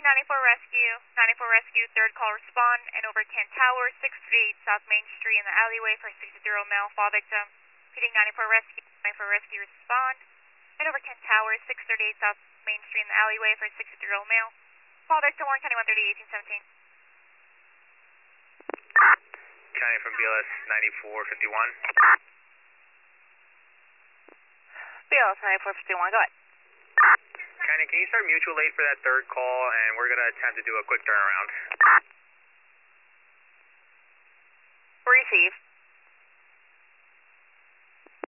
94 Rescue. 94 Rescue, third call respond, and over 10 Tower, 638 South Main Street in the alleyway for 60-year-old male fall victim. Repeating 94 Rescue, 94 Rescue respond, and over 10 Tower, 638 South Main Street in the alleyway for 60-year-old male. Fall victim, Warren County 130, 1817. County from BLS 9451. BLS 9451, go ahead. County, can you start mutual aid for that third call, and we're going to attempt to do a quick turnaround. Receive.